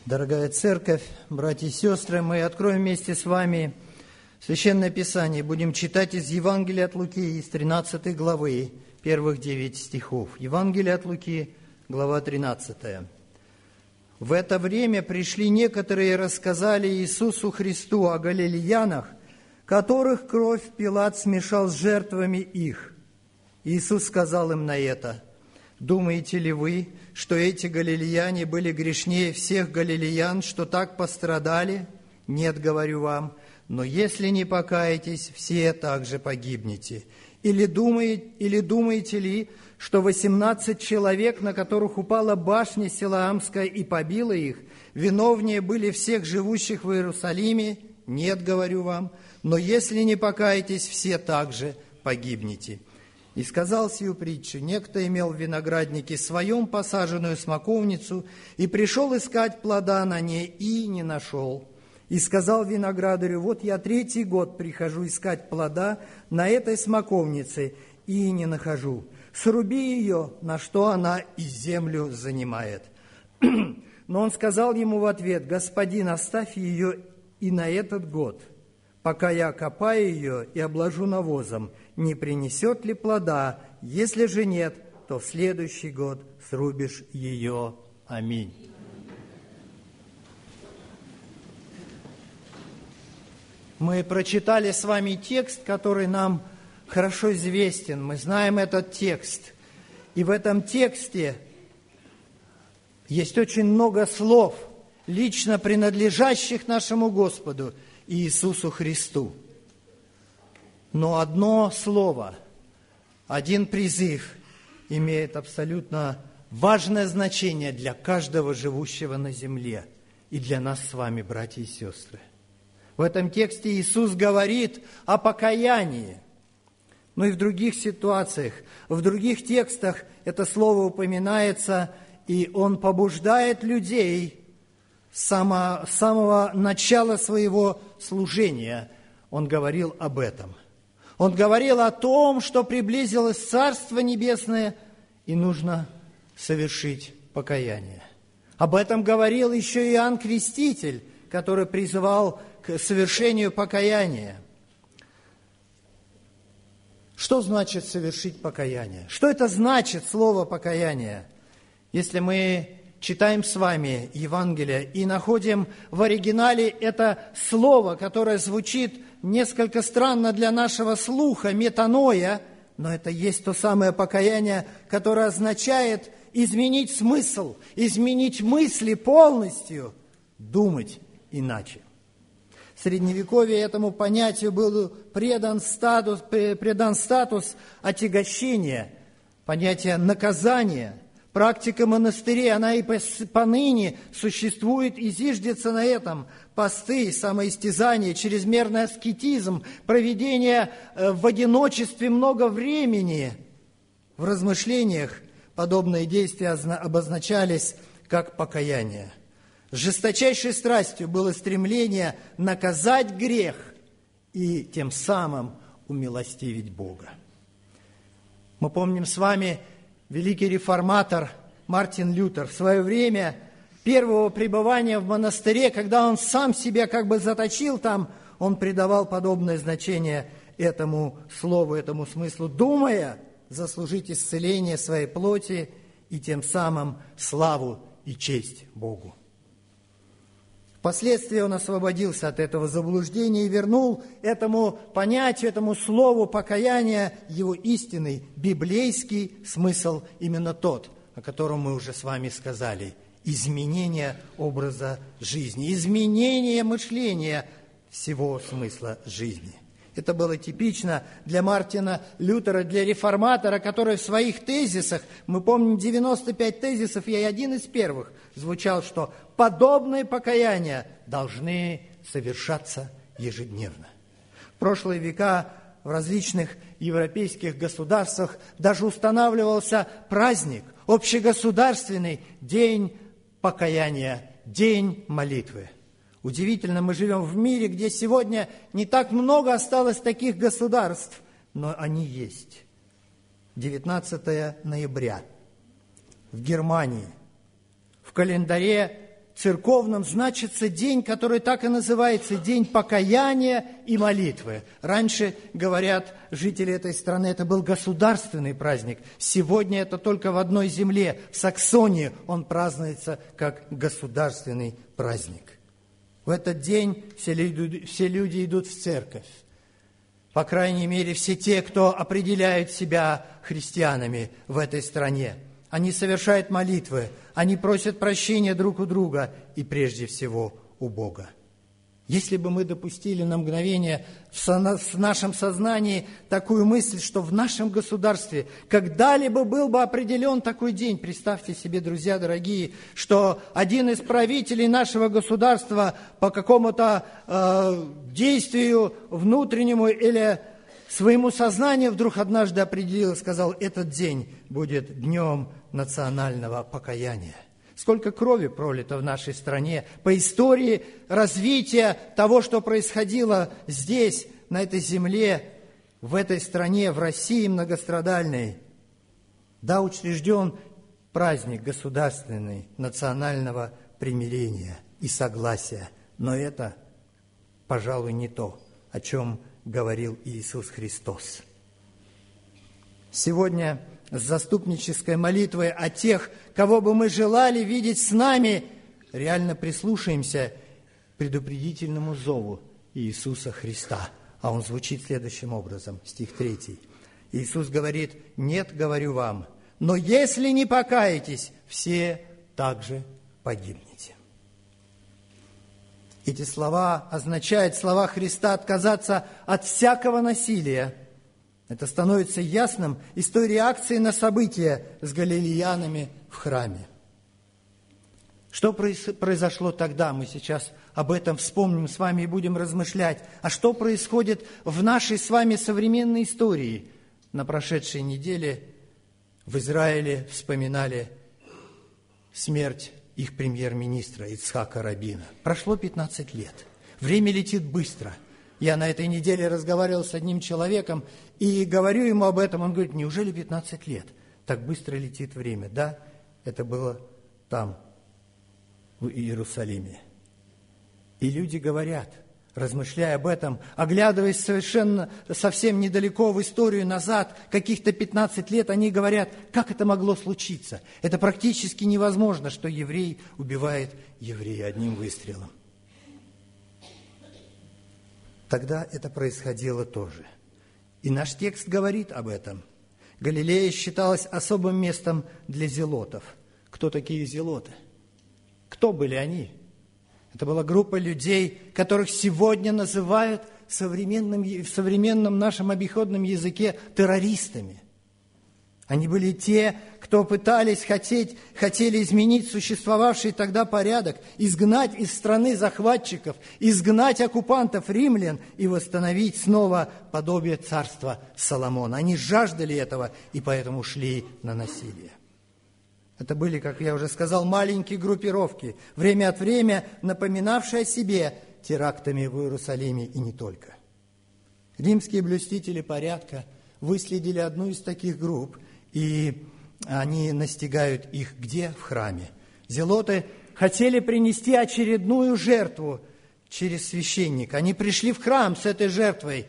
Дорогая Церковь, братья и сестры, мы откроем вместе с вами Священное Писание. Будем читать из Евангелия от Луки, из 13 главы, первых 9 стихов. Евангелие от Луки, глава 13. «В это время пришли некоторые и рассказали Иисусу Христу о галилеянах, которых кровь Пилат смешал с жертвами их. Иисус сказал им на это: думаете ли вы, что эти галилеяне были грешнее всех галилеян, что так пострадали? Нет, говорю вам, но если не покаетесь, все также погибнете. Или думаете ли, что 18 человек, на которых упала башня Силоамская и побила их, виновнее были всех живущих в Иерусалиме? Нет, говорю вам, но если не покаетесь, все также погибнете. И сказал сию притчу: некто имел в винограднике своем посаженную смоковницу, и пришел искать плода на ней, и не нашел. И сказал виноградарю: вот я 3-й год прихожу искать плода на этой смоковнице, и не нахожу. Сруби ее, на что она и землю занимает. Но он сказал ему в ответ: господин, оставь ее и на этот год, пока я окопаю ее и обложу навозом. Не принесет ли плода? Если же нет, то в следующий год срубишь ее. Аминь». Мы прочитали с вами текст, который нам хорошо известен. Мы знаем этот текст. И в этом тексте есть очень много слов, лично принадлежащих нашему Господу Иисусу Христу. Но одно слово, один призыв имеет абсолютно важное значение для каждого живущего на земле и для нас с вами, братья и сестры. В этом тексте Иисус говорит о покаянии. Но и в других ситуациях, в других текстах это слово упоминается, и Он побуждает людей с самого начала своего служения. Он говорил об этом. Он говорил о том, что приблизилось Царство Небесное, и нужно совершить покаяние. Об этом говорил еще Иоанн Креститель, который призывал к совершению покаяния. Что значит совершить покаяние? Что это значит, слово покаяние? Если мы читаем с вами Евангелие и находим в оригинале это слово, которое звучит несколько странно для нашего слуха, метаноя, но это есть то самое покаяние, которое означает изменить смысл, изменить мысли полностью, думать иначе. В Средневековье этому понятию был придан статус отягощения, понятие наказания. Практика монастырей, она и поныне существует и зиждется на этом. Посты, самоистязание, чрезмерный аскетизм, проведение в одиночестве много времени. В размышлениях подобные действия обозначались как покаяние. С жесточайшей страстью было стремление наказать грех и тем самым умилостивить Бога. Мы помним с вами великий реформатор Мартин Лютер в свое время первого пребывания в монастыре, когда он сам себя как бы заточил там, он придавал подобное значение этому слову, этому смыслу, думая заслужить исцеление своей плоти и тем самым славу и честь Богу. Впоследствии он освободился от этого заблуждения и вернул этому понятию, этому слову покаяния его истинный библейский смысл, именно тот, о котором мы уже с вами сказали. Изменение образа жизни, изменение мышления всего смысла жизни. Это было типично для Мартина Лютера, для реформатора, который в своих тезисах, мы помним 95 тезисов, и один из первых звучал, что подобные покаяния должны совершаться ежедневно. В прошлые века в различных европейских государствах даже устанавливался праздник, общегосударственный день покаяния, день молитвы. Удивительно, мы живем в мире, где сегодня не так много осталось таких государств, но они есть. 19 ноября в Германии. В календаре церковном значится день, который так и называется, день покаяния и молитвы. Раньше, говорят жители этой страны, это был государственный праздник. Сегодня это только в одной земле, в Саксонии, он празднуется как государственный праздник. В этот день все люди идут в церковь. По крайней мере, все те, кто определяют себя христианами в этой стране. Они совершают молитвы, они просят прощения друг у друга и прежде всего у Бога. Если бы мы допустили на мгновение в нашем сознании такую мысль, что в нашем государстве когда-либо был бы определен такой день, представьте себе, друзья дорогие, что один из правителей нашего государства по какому-то действию внутреннему или своему сознанию вдруг однажды определил и сказал, этот день будет днем национального покаяния. Сколько крови пролито в нашей стране по истории развития того, что происходило здесь, на этой земле, в этой стране, в России многострадальной. Да, учрежден праздник государственный национального примирения и согласия, но это, пожалуй, не то, о чем говорил Иисус Христос. Сегодня с заступнической молитвой о тех, кого бы мы желали видеть с нами, реально прислушаемся к предупредительному зову Иисуса Христа. А он звучит следующим образом, стих 3. Иисус говорит, «Нет, говорю вам, но если не покаетесь, все также погибнете». Эти слова означают, слова Христа, отказаться от всякого насилия. Это становится ясным из той реакции на события с галилеянами в храме. Что произошло тогда? Мы сейчас об этом вспомним с вами и будем размышлять. А что происходит в нашей с вами современной истории? На прошедшей неделе в Израиле вспоминали смерть их премьер-министра Ицхака Рабина. Прошло 15 лет. Время летит быстро. Я на этой неделе разговаривал с одним человеком и говорю ему об этом. Он говорит, неужели 15 лет? Так быстро летит время. Да, это было там, в Иерусалиме. И люди говорят, размышляя об этом, оглядываясь совсем недалеко в историю назад, каких-то 15 лет, они говорят, как это могло случиться? Это практически невозможно, что еврей убивает еврея одним выстрелом. Тогда это происходило тоже. И наш текст говорит об этом. Галилея считалась особым местом для зелотов. Кто такие зелоты? Кто были они? Это была группа людей, которых сегодня называют в современном нашем обиходном языке террористами. Они были те, кто хотели изменить существовавший тогда порядок, изгнать из страны захватчиков, изгнать оккупантов римлян и восстановить снова подобие царства Соломона. Они жаждали этого и поэтому шли на насилие. Это были, как я уже сказал, маленькие группировки, время от времени напоминавшие о себе терактами в Иерусалиме и не только. Римские блюстители порядка выследили одну из таких групп, и они настигают их где? В храме. Зелоты хотели принести очередную жертву через священника. Они пришли в храм с этой жертвой,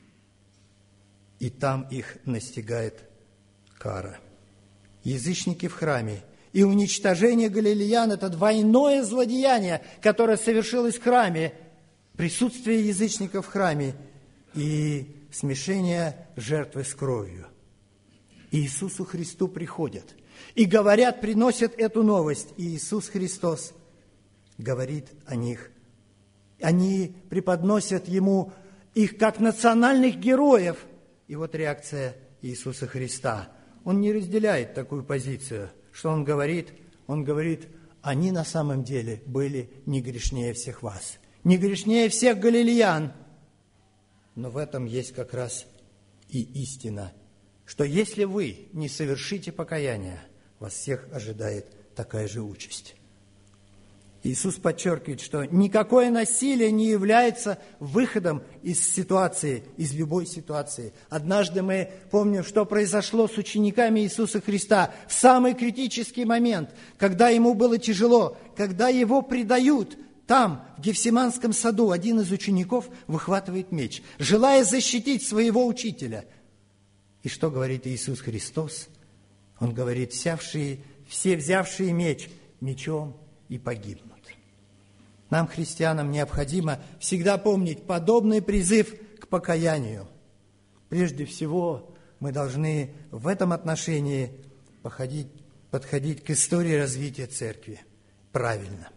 и там их настигает кара. Язычники в храме и уничтожение галилеян – это двойное злодеяние, которое совершилось в храме, присутствие язычников в храме и смешение жертвы с кровью. Иисусу Христу приходят и говорят, приносят эту новость. И Иисус Христос говорит о них. Они преподносят Ему их как национальных героев. И вот реакция Иисуса Христа. Он не разделяет такую позицию. Что Он говорит? Он говорит, они на самом деле были не грешнее всех вас, не грешнее всех галилеян. Но в этом есть как раз и истина, что если вы не совершите покаяния, вас всех ожидает такая же участь. Иисус подчеркивает, что никакое насилие не является выходом из ситуации, из любой ситуации. Однажды мы помним, что произошло с учениками Иисуса Христа в самый критический момент, когда ему было тяжело, когда его предают. Там, в Гефсиманском саду, один из учеников выхватывает меч, желая защитить своего учителя. И что говорит Иисус Христос? Он говорит: все взявшие меч, мечом и погибнут. Нам, христианам, необходимо всегда помнить подобный призыв к покаянию. Прежде всего, мы должны в этом отношении подходить к истории развития церкви правильно.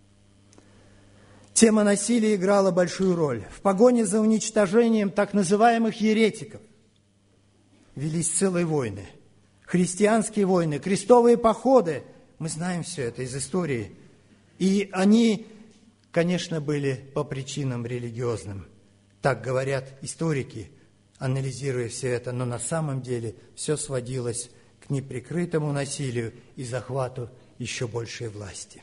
Тема насилия играла большую роль. В погоне за уничтожением так называемых еретиков велись целые войны. Христианские войны, крестовые походы. Мы знаем все это из истории. И они, конечно, были по причинам религиозным. Так говорят историки, анализируя все это. Но на самом деле все сводилось к неприкрытому насилию и захвату еще большей власти.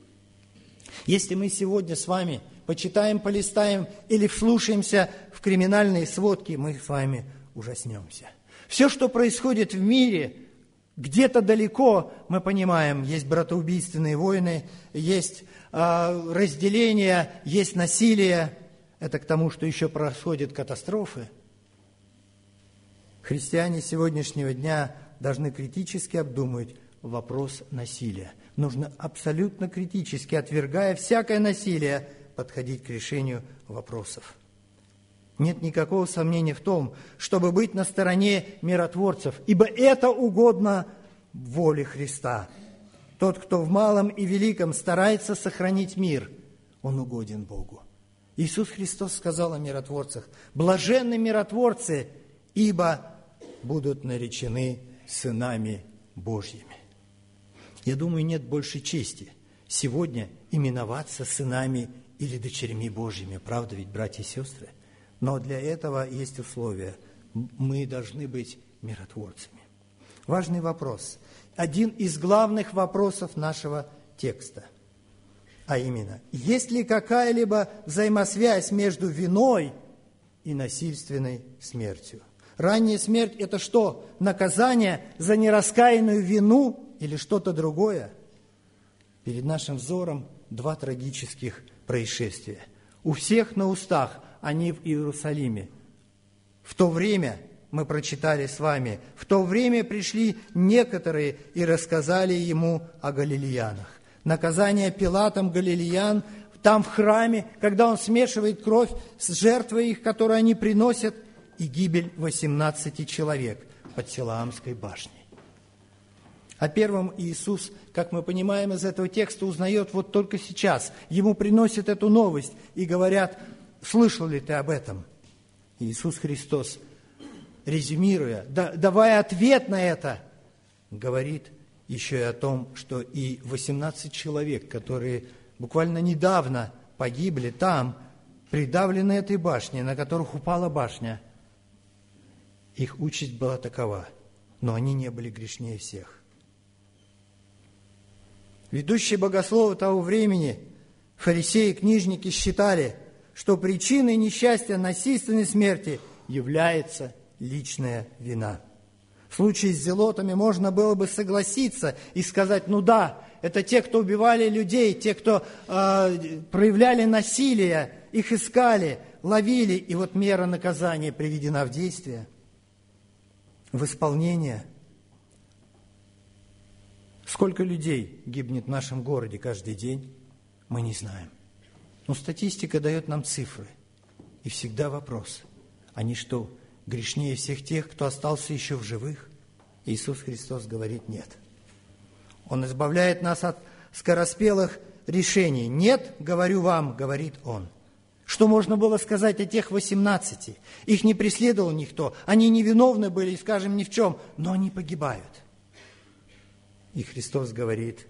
Если мы сегодня с вами почитаем, полистаем или вслушаемся в криминальные сводки, мы с вами ужаснемся. Все, что происходит в мире, где-то далеко, мы понимаем, есть братоубийственные войны, есть разделение, есть насилие. Это к тому, что еще происходят катастрофы. Христиане сегодняшнего дня должны критически обдумывать вопрос насилия. Нужно абсолютно критически, отвергая всякое насилие, подходить к решению вопросов. Нет никакого сомнения в том, чтобы быть на стороне миротворцев, ибо это угодно воле Христа. Тот, кто в малом и великом старается сохранить мир, он угоден Богу. Иисус Христос сказал о миротворцах: «Блаженны миротворцы, ибо будут наречены сынами Божьими». Я думаю, нет большей чести сегодня именоваться сынами или дочерьми Божьими. Правда ведь, братья и сестры? Но для этого есть условия. Мы должны быть миротворцами. Важный вопрос. Один из главных вопросов нашего текста. А именно, есть ли какая-либо взаимосвязь между виной и насильственной смертью? Ранняя смерть – это что? Наказание за нераскаянную вину или что-то другое? Перед нашим взором два трагических происшествия. У всех на устах они в Иерусалиме. В то время, мы прочитали с вами, в то время пришли некоторые и рассказали ему о галилеянах. Наказание Пилатом галилеян там в храме, когда он смешивает кровь с жертвой их, которую они приносят, и гибель 18 человек под Силаамской башней. О первом Иисус, как мы понимаем из этого текста, узнает вот только сейчас. Ему приносят эту новость и говорят: слышал ли ты об этом? Иисус Христос, резюмируя, давая ответ на это, говорит еще и о том, что и 18 человек, которые буквально недавно погибли там, придавлены этой башней, на которых упала башня, их участь была такова, но они не были грешнее всех. Ведущие богословы того времени, фарисеи и книжники, считали, что причиной несчастья, насильственной смерти является личная вина. В случае с зелотами можно было бы согласиться и сказать: ну да, это те, кто убивали людей, те, кто проявляли насилие, их искали, ловили, и вот мера наказания приведена в действие, в исполнение. Сколько людей гибнет в нашем городе каждый день, мы не знаем. Но статистика дает нам цифры. И всегда вопрос: они что, грешнее всех тех, кто остался еще в живых? Иисус Христос говорит: нет. Он избавляет нас от скороспелых решений. Нет, говорю вам, говорит Он. Что можно было сказать о тех 18? Их не преследовал никто. Они невиновны были, скажем, ни в чем, но они погибают. И Христос говорит: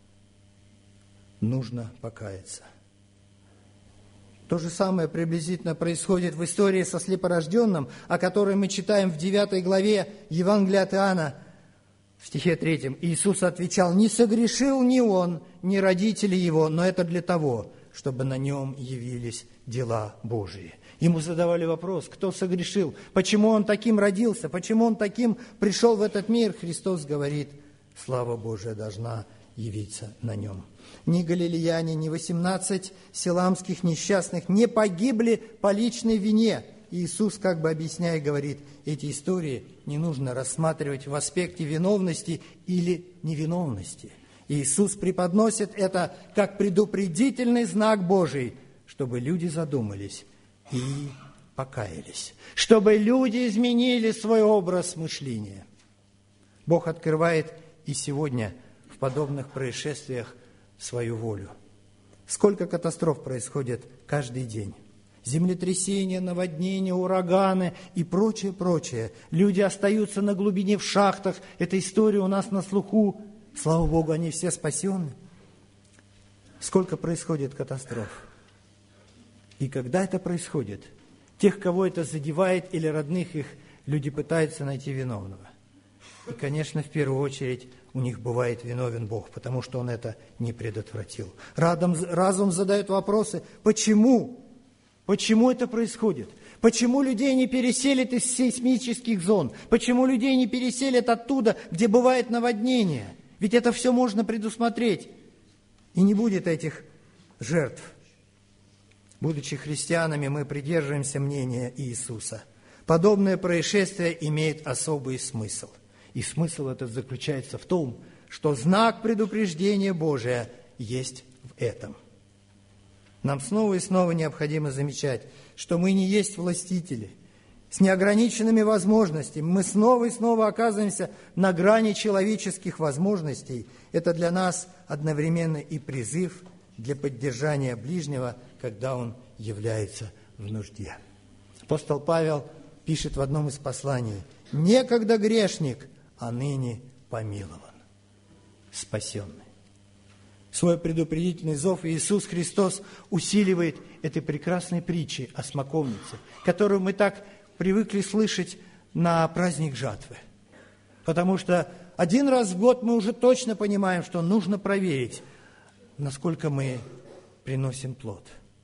нужно покаяться. То же самое приблизительно происходит в истории со слепорожденным, о которой мы читаем в 9 главе Евангелия от Иоанна. В стихе 3 Иисус отвечал: «Не согрешил ни он, ни родители его, но это для того, чтобы на нем явились дела Божии». Ему задавали вопрос: кто согрешил? Почему он таким родился? Почему он таким пришел в этот мир? Христос говорит: слава Божия должна явиться на нем. Ни галилеяне, ни 18 силамских несчастных не погибли по личной вине. Иисус, как бы объясняя, говорит: эти истории не нужно рассматривать в аспекте виновности или невиновности. Иисус преподносит это как предупредительный знак Божий, чтобы люди задумались и покаялись, чтобы люди изменили свой образ мышления. Бог открывает и сегодня в подобных происшествиях свою волю. Сколько катастроф происходит каждый день. Землетрясения, наводнения, ураганы и прочее, прочее. Люди остаются на глубине в шахтах. Эта история у нас на слуху. Слава Богу, они все спасены. Сколько происходит катастроф. И когда это происходит, тех, кого это задевает, или родных их, люди пытаются найти виновного. И, конечно, в первую очередь у них бывает виновен Бог, потому что Он это не предотвратил. Разум задает вопросы: почему? Почему это происходит? Почему людей не переселят из сейсмических зон? Почему людей не переселят оттуда, где бывает наводнение? Ведь это все можно предусмотреть. И не будет этих жертв. Будучи христианами, мы придерживаемся мнения Иисуса. Подобное происшествие имеет особый смысл. И смысл этот заключается в том, что знак предупреждения Божия есть в этом. Нам снова и снова необходимо замечать, что мы не есть властители с неограниченными возможностями. Мы снова и снова оказываемся на грани человеческих возможностей. Это для нас одновременно и призыв для поддержания ближнего, когда он является в нужде. Апостол Павел пишет в одном из посланий: «Некогда грешник, а ныне помилован, спасенный». Свой предупредительный зов Иисус Христос усиливает этой прекрасной притчей о смоковнице, которую мы так привыкли слышать на праздник жатвы. Потому что один раз в год мы уже точно понимаем, что нужно проверить, насколько мы приносим плод.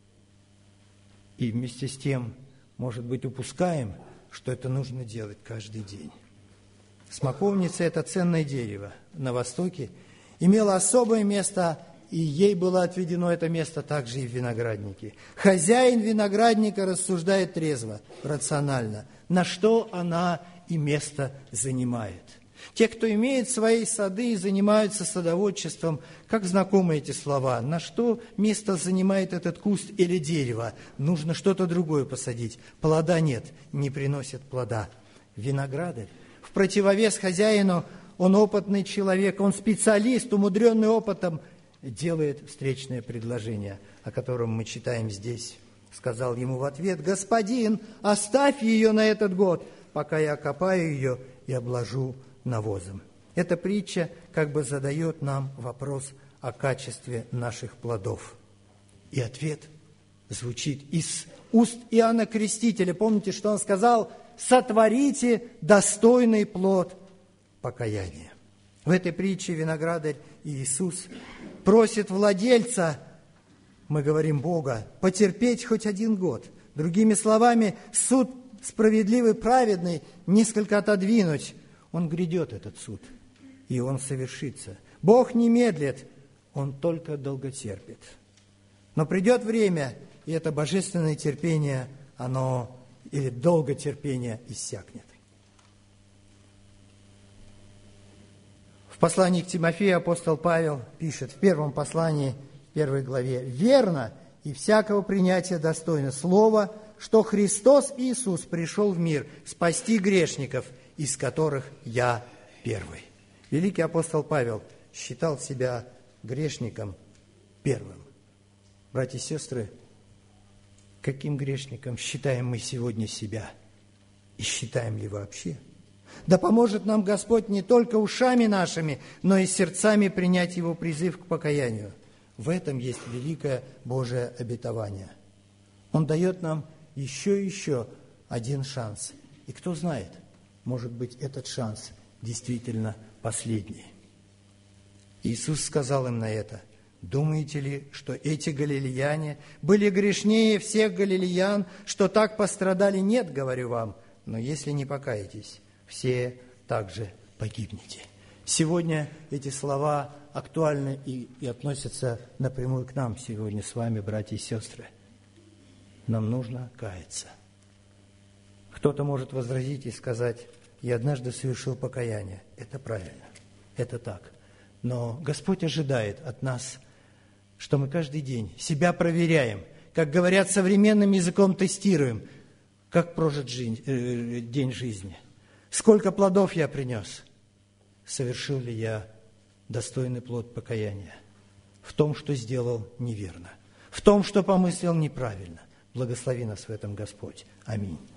И вместе с тем, может быть, упускаем, что это нужно делать каждый день. Смоковница – это ценное дерево на Востоке, имела особое место, и ей было отведено это место также и в винограднике. Хозяин виноградника рассуждает трезво, рационально, на что она и место занимает. Те, кто имеет свои сады и занимаются садоводчеством, как знакомы эти слова? На что место занимает этот куст или дерево? Нужно что-то другое посадить. Плода нет, не приносит плода. Виноградарь, в противовес хозяину, он опытный человек, он специалист, умудренный опытом, делает встречное предложение, о котором мы читаем здесь. Сказал ему в ответ: «Господин, оставь ее на этот год, пока я окопаю ее и обложу навозом». Эта притча как бы задает нам вопрос о качестве наших плодов. И ответ звучит из уст Иоанна Крестителя. Помните, что он сказал? «Сотворите достойный плод покаяния». В этой притче виноградарь Иисус просит владельца, мы говорим Бога, потерпеть хоть один год. Другими словами, суд справедливый, праведный несколько отодвинуть. Он грядет, этот суд, и он совершится. Бог не медлит, Он только долготерпит. Но придет время, и это божественное терпение, оно, или долготерпение, иссякнет. В послании к Тимофею апостол Павел пишет в первом послании, в 1 главе: «Верно и всякого принятия достойно слово, что Христос Иисус пришел в мир спасти грешников, из которых я первый». Великий апостол Павел считал себя грешником первым. Братья и сестры, каким грешником считаем мы сегодня себя? И считаем ли вообще? Да поможет нам Господь не только ушами нашими, но и сердцами принять Его призыв к покаянию. В этом есть великое Божие обетование. Он дает нам еще и еще один шанс. И кто знает, может быть, этот шанс действительно последний. Иисус сказал им на это: думаете ли, что эти галилеяне были грешнее всех галилеян, что так пострадали? Нет, говорю вам, но если не покаетесь, все также погибнете. Сегодня эти слова актуальны и относятся напрямую к нам сегодня с вами, братья и сестры. Нам нужно каяться. Кто-то может возразить и сказать: я однажды совершил покаяние. Это правильно, это так. Но Господь ожидает от нас, что мы каждый день себя проверяем, как говорят современным языком, тестируем, как прожит день жизни, сколько плодов я принес, совершил ли я достойный плод покаяния в том, что сделал неверно, в том, что помыслил неправильно. Благослови нас в этом Господь. Аминь.